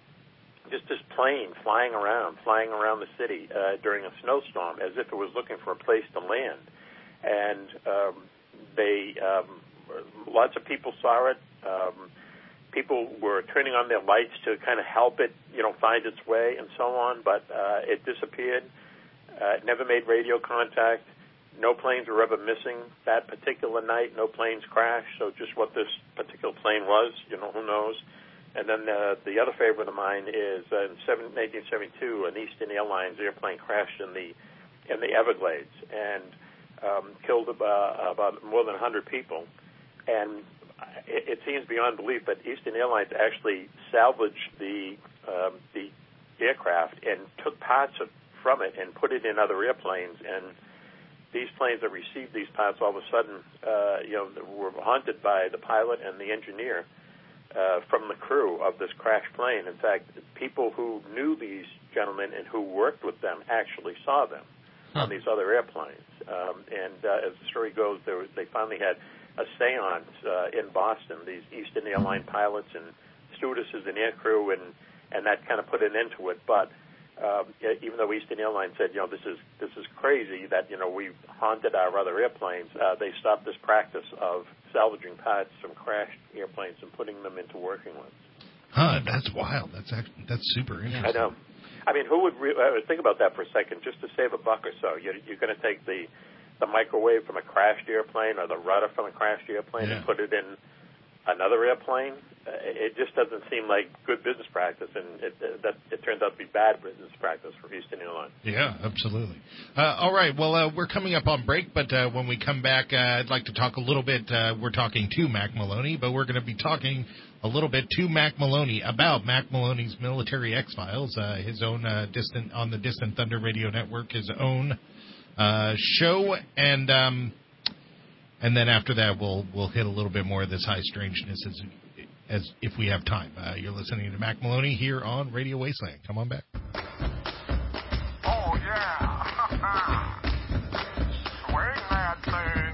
just this plane flying around, flying around the city uh, during a snowstorm as if it was looking for a place to land. And um, they, um, lots of people saw it. Um, people were turning on their lights to kind of help it, you know, find its way and so on, but uh, it disappeared. Uh, it never made radio contact. No planes were ever missing that particular night. No planes crashed. So just what this particular plane was, you know, who knows? And then uh, the other favorite of mine is uh, in nineteen seventy-two, an Eastern Airlines airplane crashed in the in the Everglades and um, killed about, about more than one hundred people. And it, it seems beyond belief, but Eastern Airlines actually salvaged the um, the aircraft and took parts of, from it and put it in other airplanes. And these planes that received these parts all of a sudden, uh, you know, were haunted by the pilot and the engineer. Uh, from the crew of this crashed plane. In fact, people who knew these gentlemen and who worked with them actually saw them huh. on these other airplanes. Um, and uh, as the story goes, there was, they finally had a seance uh, in Boston, these Eastern Airline pilots and stewardesses and aircrew, and, and that kind of put an end to it. But um, even though Eastern Airlines said, you know, this is this is crazy that, you know, we've haunted our other airplanes, uh, they stopped this practice of salvaging parts from crashed airplanes and putting them into working ones. Huh, that's wild. That's actually, that's super interesting. I know. I mean, who would re- uh, think about that for a second? Just to save a buck or so, you're, you're going to take the the microwave from a crashed airplane or the rudder from a crashed airplane yeah. and put it in another airplane? Uh, it just doesn't seem like good business practice, and it, uh, that, it turns out to be bad business practice for Eastern Airlines. Yeah, absolutely. Uh, all right, well, uh, we're coming up on break, but uh, when we come back, uh, I'd like to talk a little bit. Uh, we're talking to Mac Maloney, but we're going to be talking a little bit to Mac Maloney about Mac Maloney's Military X-Files, uh, his own uh, distant on the Distant Thunder Radio Network, his own uh, show, and um, and then after that, we'll we'll hit a little bit more of this high strangeness as as if we have time. Uh, you're listening to Mac Maloney here on Radio Wasteland. Come on back. Oh, yeah. Swing that thing.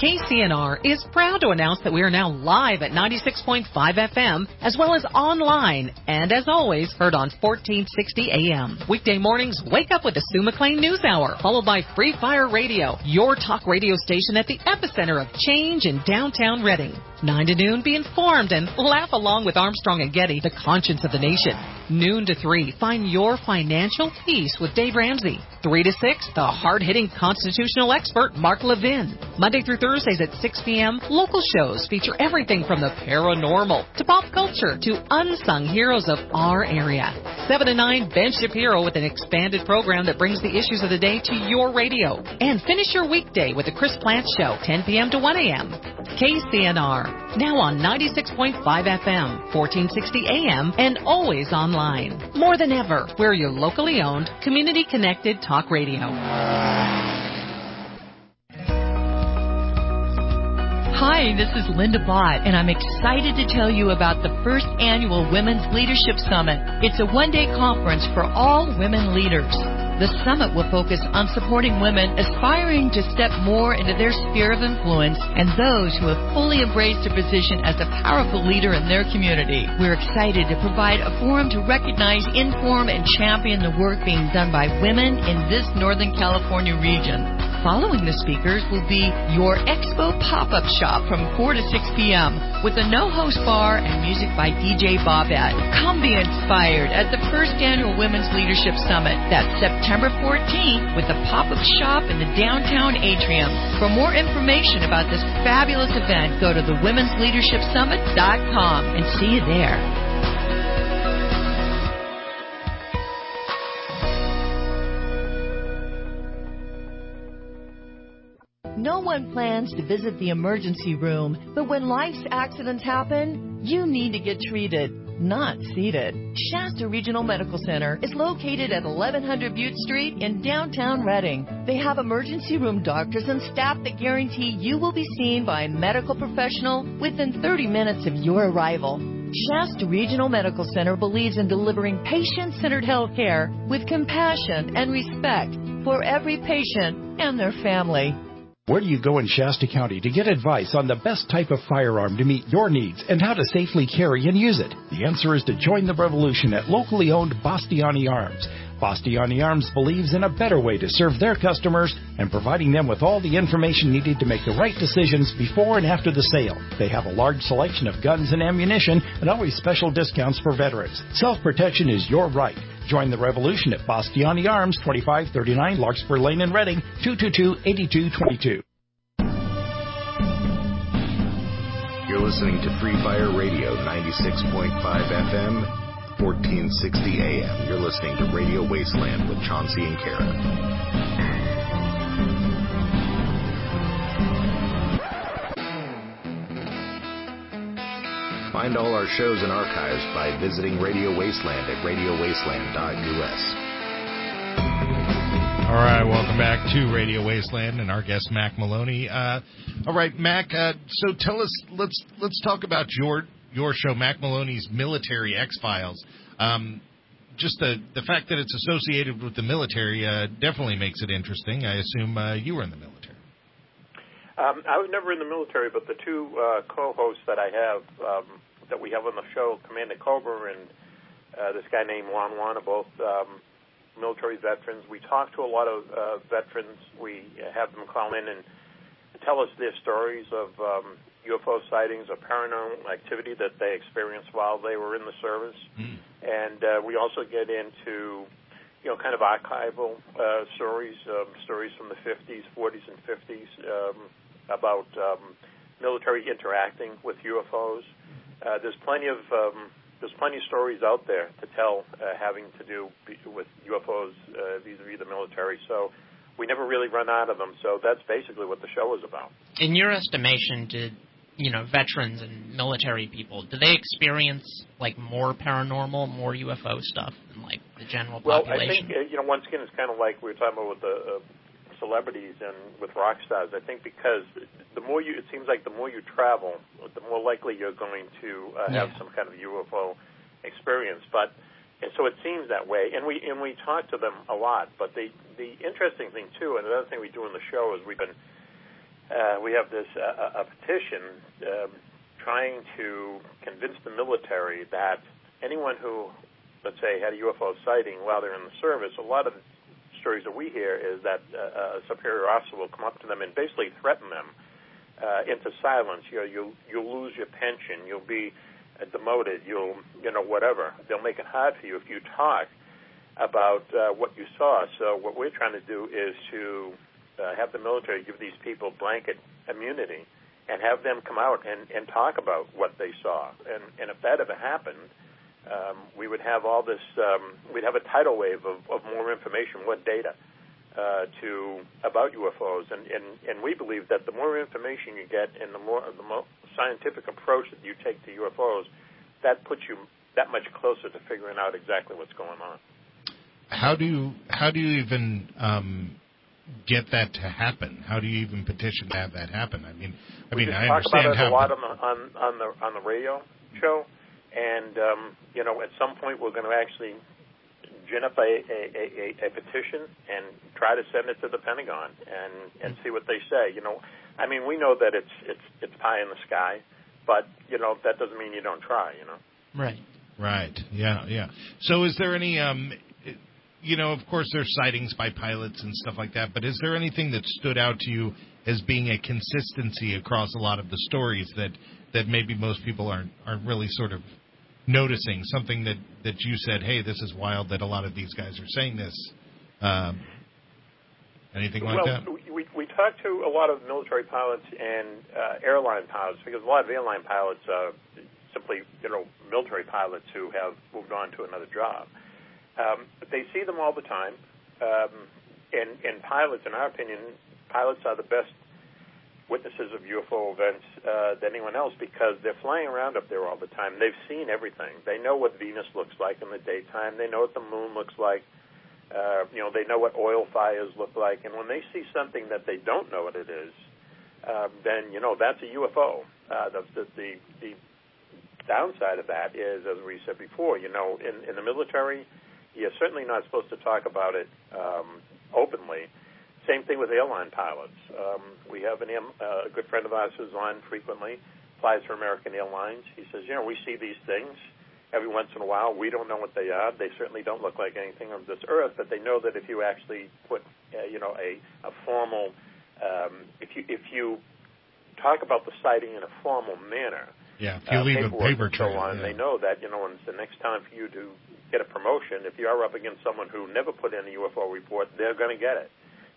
K C N R is proud to announce that we are now live at ninety-six point five F M, as well as online, and as always, heard on fourteen sixty A M. Weekday mornings, wake up with the Sue McLean News Hour, followed by Free Fire Radio, your talk radio station at the epicenter of change in downtown Reading. nine to noon, be informed and laugh along with Armstrong and Getty, the conscience of the nation. Noon to three, find your financial peace with Dave Ramsey. three to six, the hard-hitting constitutional expert, Mark Levin. Monday through Thursdays at six p.m., local shows feature everything from the paranormal to pop culture to unsung heroes of our area. seven to nine, Ben Shapiro with an expanded program that brings the issues of the day to your radio. And finish your weekday with the Chris Plante Show, ten p.m. to one a.m. K C N R, now on ninety-six point five F M, fourteen sixty A M, and always online. More than ever, we're your locally owned, community-connected talk radio. Hi, this is Linda Bott, and I'm excited to tell you about the first annual Women's Leadership Summit. It's a one-day conference for all women leaders. The summit will focus on supporting women aspiring to step more into their sphere of influence and those who have fully embraced their position as a powerful leader in their community. We're excited to provide a forum to recognize, inform, and champion the work being done by women in this Northern California region. Following the speakers will be your Expo Pop-Up Shop from four to six p.m. with a no-host bar and music by D J Bobette. Come be inspired at the first annual Women's Leadership Summit. That's September fourteenth with the Pop-Up Shop in the downtown atrium. For more information about this fabulous event, go to the women's leadership summit dot com and see you there. No one plans to visit the emergency room, but when life's accidents happen, you need to get treated, not seated. Shasta Regional Medical Center is located at eleven hundred Butte Street in downtown Reading. They have emergency room doctors and staff that guarantee you will be seen by a medical professional within thirty minutes of your arrival. Shasta Regional Medical Center believes in delivering patient-centered health care with compassion and respect for every patient and their family. Where do you go in Shasta County to get advice on the best type of firearm to meet your needs and how to safely carry and use it? The answer is to join the revolution at locally owned Bastiani Arms. Bastiani Arms believes in a better way to serve their customers and providing them with all the information needed to make the right decisions before and after the sale. They have a large selection of guns and ammunition and always special discounts for veterans. Self-protection is your right. Join the revolution at Bastiani Arms, twenty-five thirty-nine Larkspur Lane in Reading, two two two, eight two two two. You're listening to Free Fire Radio, ninety-six point five F M, fourteen sixty A M. You're listening to Radio Wasteland with Chauncey and Kara. Find all our shows and archives by visiting Radio Wasteland at radio wasteland dot U S. All right, welcome back to Radio Wasteland and our guest Mac Maloney. Uh, all right, Mac. Uh, so tell us, let's let's talk about your your show, Mac Maloney's Military X-Files. Um, just the the fact that it's associated with the military uh, definitely makes it interesting. I assume uh, you were in the military. Um, I was never in the military, but the two uh, co-hosts that I have, um, that we have on the show, Commander Cobra and uh, this guy named Juan Juan, are both um, military veterans. We talk to a lot of uh, veterans. We have them call in and tell us their stories of um, U F O sightings or paranormal activity that they experienced while they were in the service. Mm. And uh, we also get into, you know, kind of archival uh, stories, um, stories from the fifties, forties, and fifties um, about um, military interacting with U F Os. Uh, there's plenty of um, there's plenty of stories out there to tell uh, having to do with U F Os uh, vis-a-vis the military. So we never really run out of them. So that's basically what the show is about. In your estimation, did you know veterans and military people, do they experience like more paranormal, more U F O stuff than like the general well, population? Well, I think uh, you know once again it's kind of like we were talking about with the uh, celebrities and with rock stars. I think because the more you, it seems like the more you travel, the more likely you're going to uh, have yeah. some kind of U F O experience. But and so it seems that way, and we and we talk to them a lot. But the the interesting thing too, and another thing we do in the show is we've been uh, we have this uh, a petition um, trying to convince the military that anyone who, let's say, had a U F O sighting while they're in the service, a lot of the stories that we hear is that uh, a superior officer will come up to them and basically threaten them uh, into silence. You know, you'll, you'll lose your pension, you'll be uh, demoted, you'll, you know, whatever. They'll make it hard for you if you talk about uh, what you saw. So what we're trying to do is to uh, have the military give these people blanket immunity and have them come out and, and talk about what they saw. And, and if that ever happened, um, we would have all this, um, we'd have a tidal wave of, of more information, more data uh, to about U F Os. And, and, and we believe that the more information you get and the more the more scientific approach that you take to U F Os, that puts you that much closer to figuring out exactly what's going on. How do you, how do you even um, get that to happen? How do you even petition to have that happen? I mean, I we mean, just I talk understand about it how a lot on the on, on the on the radio show, and um, you know, at some point we're going to actually gin up a, a, a, a petition and try to send it to the Pentagon and, and see what they say. You know, I mean, we know that it's it's it's pie in the sky, but you know that doesn't mean you don't try. You know. Right. Right. Yeah. Yeah. So, is there any um, you know, of course, there's sightings by pilots and stuff like that, but is there anything that stood out to you as being a consistency across a lot of the stories that, that maybe most people aren't aren't really sort of noticing? Something that, that you said, hey, this is wild that a lot of these guys are saying this. Um, anything like well, that? Well, we, we talked to a lot of military pilots and uh, airline pilots, because a lot of airline pilots are simply, you know, military pilots who have moved on to another job. Um, but they see them all the time, um, and, and pilots, in our opinion, pilots are the best witnesses of U F O events uh, than anyone else, because they're flying around up there all the time. They've seen everything. They know what Venus looks like in the daytime. They know what the moon looks like. Uh, you know, they know what oil fires look like. And when they see something that they don't know what it is, uh, then, you know, that's a U F O. Uh, the, the, the, the downside of that is, as we said before, you know, in, in the military, you're certainly not supposed to talk about it um, openly. Same thing with airline pilots. Um, we have an, uh, a good friend of ours who's on frequently, flies for American Airlines. He says, you know, we see these things every once in a while. We don't know what they are. They certainly don't look like anything of this earth, but they know that if you actually put, uh, you know, a, a formal, um, if you if you talk about the sighting in a formal manner, yeah, if you uh, leave a paper and so trail, on, yeah. they know that, you know, when it's the next time for you to get a promotion, if you are up against someone who never put in a U F O report, they're going to get it.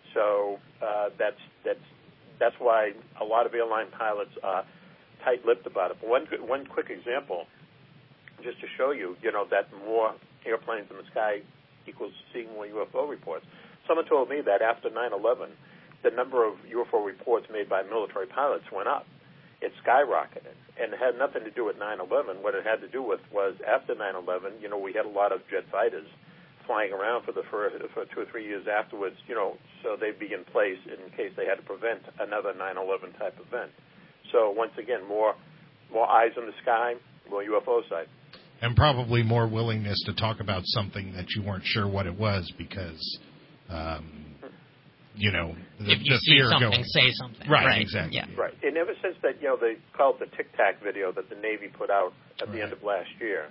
So uh, that's that's that's why a lot of airline pilots are tight-lipped about it. But one one quick example, just to show you, you know, that more airplanes in the sky equals seeing more U F O reports. Someone told me that after nine eleven, the number of U F O reports made by military pilots went up. It skyrocketed, and it had nothing to do with nine eleven. What it had to do with was after nine eleven, you know, we had a lot of jet fighters flying around for the first, for two or three years afterwards, you know, so they'd be in place in case they had to prevent another nine eleven type event. So once again, more more eyes in the sky, more U F O sight. And probably more willingness to talk about something that you weren't sure what it was because, um, you know, the, if you the see fear something, going. say something. Right, right. exactly. Yeah. Right. And ever since that, you know, they called the Tic Tac video that the Navy put out at right. the end of last year,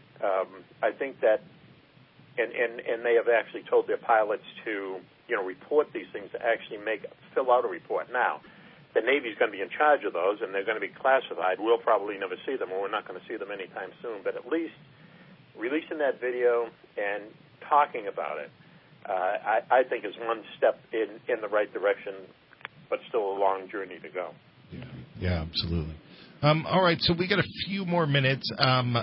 um, I think that, and, and, and they have actually told their pilots to, you know, report these things, to actually make, fill out a report. Now, the Navy's going to be in charge of those, and they're going to be classified. We'll probably never see them, or we're not going to see them anytime soon. But at least releasing that video and talking about it, uh, I, I think is one step in, in the right direction, but still a long journey to go. Yeah, yeah, absolutely. Um, all right, so we got a few more minutes um,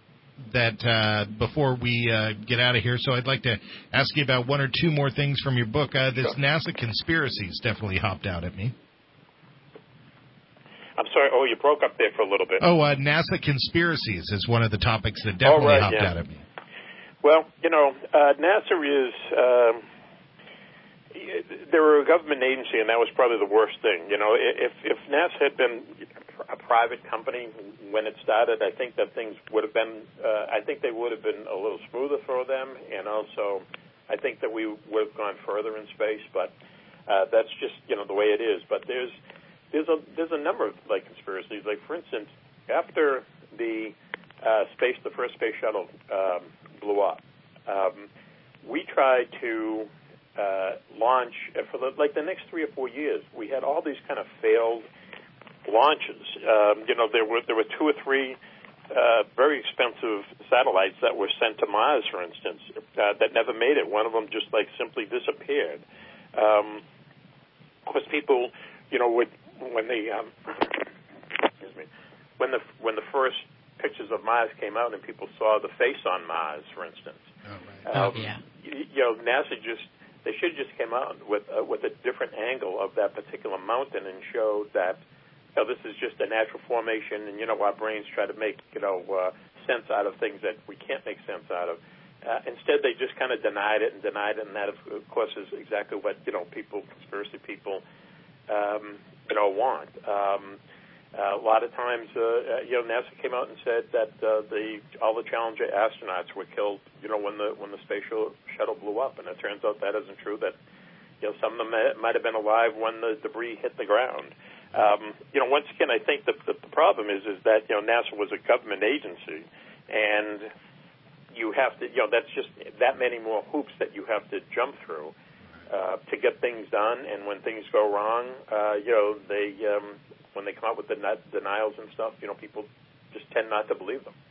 that uh, before we uh, get out of here. So I'd like to ask you about one or two more things from your book. Uh, this sure. NASA conspiracies definitely hopped out at me. I'm sorry. Oh, you broke up there for a little bit. Oh, uh, NASA conspiracies is one of the topics that definitely oh, right, hopped yeah. out at me. Well, you know, uh, NASA is, um, they were a government agency, and that was probably the worst thing. You know, if, if NASA had been a private company when it started, I think that things would have been, uh, I think they would have been a little smoother for them, and also I think that we would have gone further in space, but uh, that's just, you know, the way it is. But there's there's a there's a number of like conspiracies. Like for instance, after the uh, space the first space shuttle um, blew up, um, we tried to uh, launch for the, like the next three or four years. We had all these kind of failed launches. Um, you know, there were there were two or three uh, very expensive satellites that were sent to Mars, for instance, uh, that never made it. One of them just like simply disappeared. Um, of course, people, you know, would, when the um, excuse me, when the when the first pictures of Mars came out and people saw the face on Mars, for instance. Oh, right. um, oh yeah. You, you know, NASA just they should have just came out with uh, with a different angle of that particular mountain and showed that, you know, this is just a natural formation, and you know our brains try to make you know uh, sense out of things that we can't make sense out of. Uh, instead, they just kind of denied it and denied it, and that, of course, is exactly what you know people, conspiracy people, um, you know, want. Um, uh, a lot of times, uh, you know, NASA came out and said that uh, the all the Challenger astronauts were killed, you know, when the when the space shuttle blew up, and it turns out that isn't true. That you know, some of them might have been alive when the debris hit the ground. Um, you know, once again, I think the, the the problem is is that you know NASA was a government agency, and you have to, you know, that's just that many more hoops that you have to jump through uh, to get things done. And when things go wrong, uh, you know, they um, when they come out with the denials and stuff, you know, people just tend not to believe them.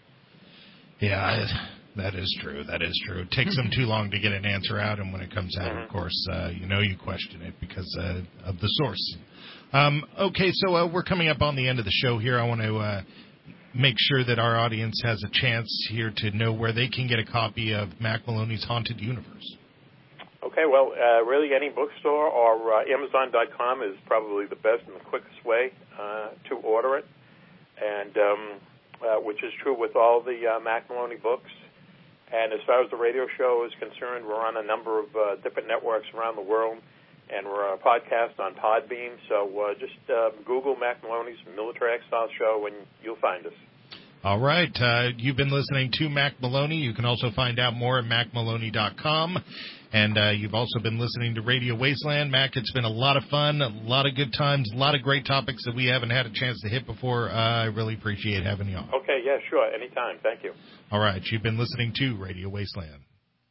Yeah, that is true. That is true. It takes them too long to get an answer out, and when it comes out, Mm-hmm. of course, uh, you know, you question it because uh, of the source. Um, okay, so uh, we're coming up on the end of the show here. I want to uh, make sure that our audience has a chance here to know where they can get a copy of Mac Maloney's Haunted Universe. Okay, well, uh, really any bookstore or uh, Amazon dot com is probably the best and the quickest way uh, to order it, and um, uh, which is true with all the uh, Mac Maloney books. And as far as the radio show is concerned, we're on a number of uh, different networks around the world, and we're on a podcast on Podbean. So uh, just uh, Google Mac Maloney's Military Exile Show, and you'll find us. All right. Uh, you've been listening to Mac Maloney. You can also find out more at mac maloney dot com. And uh, you've also been listening to Radio Wasteland. Mac, it's been a lot of fun, a lot of good times, a lot of great topics that we haven't had a chance to hit before. Uh, I really appreciate having you on. Okay, yeah, sure, anytime. Thank you. All right. You've been listening to Radio Wasteland.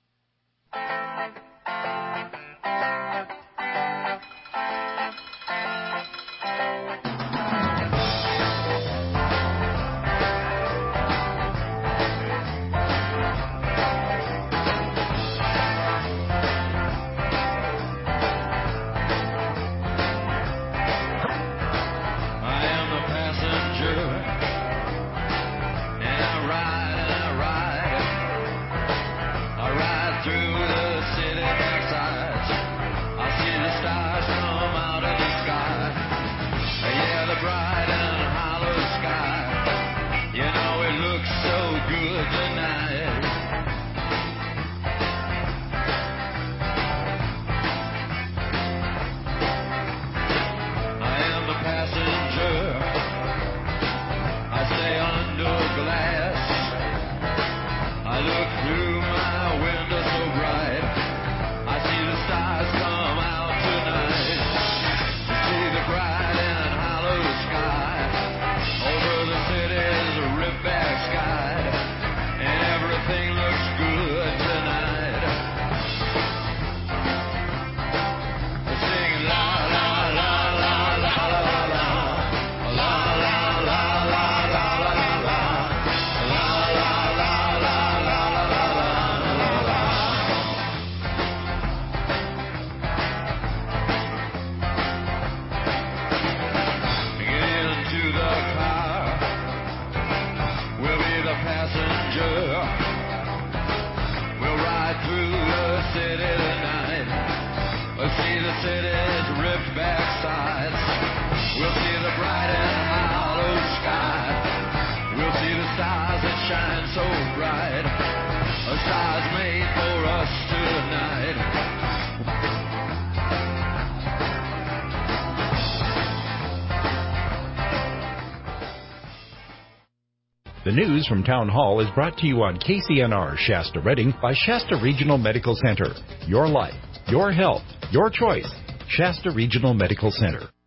The news from Town Hall is brought to you on K C N R Shasta Redding by Shasta Regional Medical Center. Your life, your health, your choice. Shasta Regional Medical Center.